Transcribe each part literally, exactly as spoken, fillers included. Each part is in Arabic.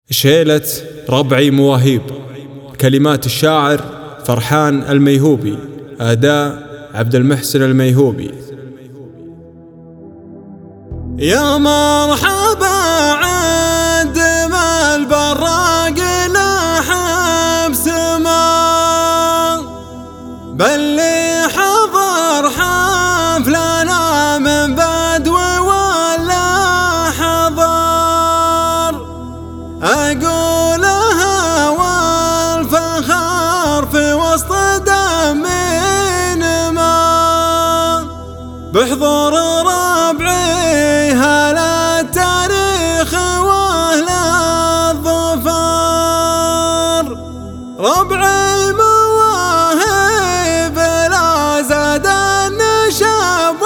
شيلة ربعي مواهيب. كلمات الشاعر فرحان الميهوبي، أداء عبد المحسن الميهوبي. يا مرحبا عند ما البراق لاح بسما، باللي حضر حفلنا من بدو ولا حضر، أقولها والفخر في وسط دمين ما، بحضور ربعي هل التاريخ واهل الظفر. ربعي مواهب لا زاد النشاب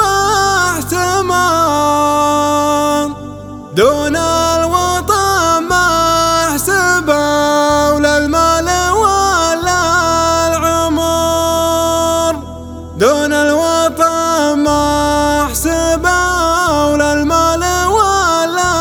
واحتمام، دون الوطن ما احسبه ولا المال ولا العمر، دون الوطن ما احسبه ولا المال ولا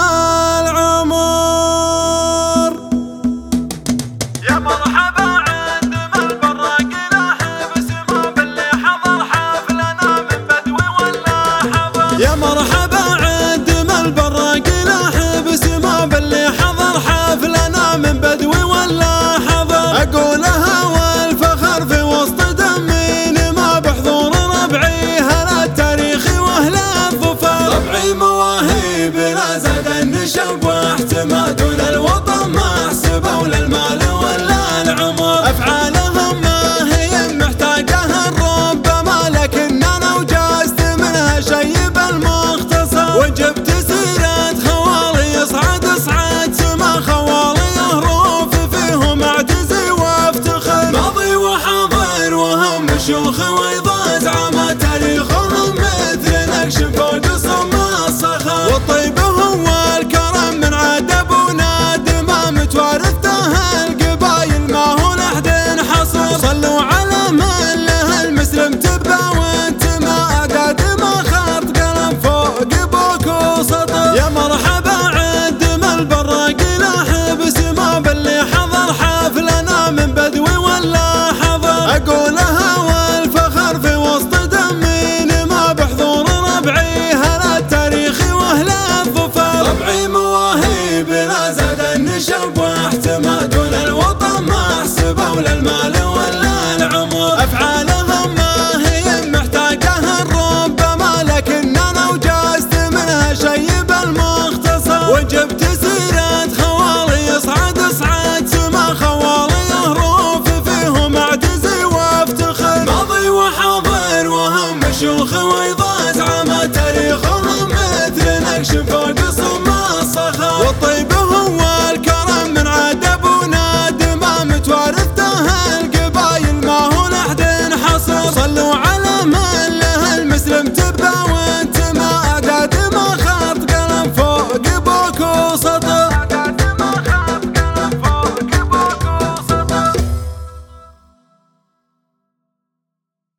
العمر. يا مرحبا عند ما البراق لاح بسما، باللي حضر حفلنا من بدوي ولا حضر. يا مرحبا عند ما البراق لاح بسما، باللي حضر حفلنا من بدوي ولا حضر، أقولها والفخر في وسط دمين ما، بحضور ربعي هل التاريخ واهل الظفر. ربعي مواهب لا زاد النشب واحتمال، دون الوطن ما احسبه ولا المال ولا العمر. افعالهم ما هي محتاجه ربما، لكن انا وجازت منها شيء بالمختصر، وجبت سيرة خوالي يصعد صعد سما، خوالي حروف فيهم اعتزي وافتخر، ماضي وحاضر وهم شيوخ وايضا زعما، تاريخهم مثل نقش فوق صم الصخر، والطيب هو الكرم من عدب ونادمه، متوارثته القبايل ما هو لحد حصر. صلوا على من له المسلم تبع وانتما، اعداد ما خط قلم فوق بوك وسطر. يا مرحبا عند ما البراق لاح بسما، باللي حضر حفلنا من بدوي ولا حضر، اقولها والفخر في وسط دمين ما، بحضور ربعي هل التاريخ واهل الظفر. ربعي مواهب لا زاد النشب واحتمال، دون الوطن ما احسبه ولا المال ولا العمر. افعالهم ما هي محتاجه ربما، لكن انا وجازت منها شيء بالمختصر، وجبت سيرة خوالي يصعد صعد سما، خوالي حروف فيهم اعتزي وافتخر، ماضي وحاضر وهم شيوخ وايضا زعما.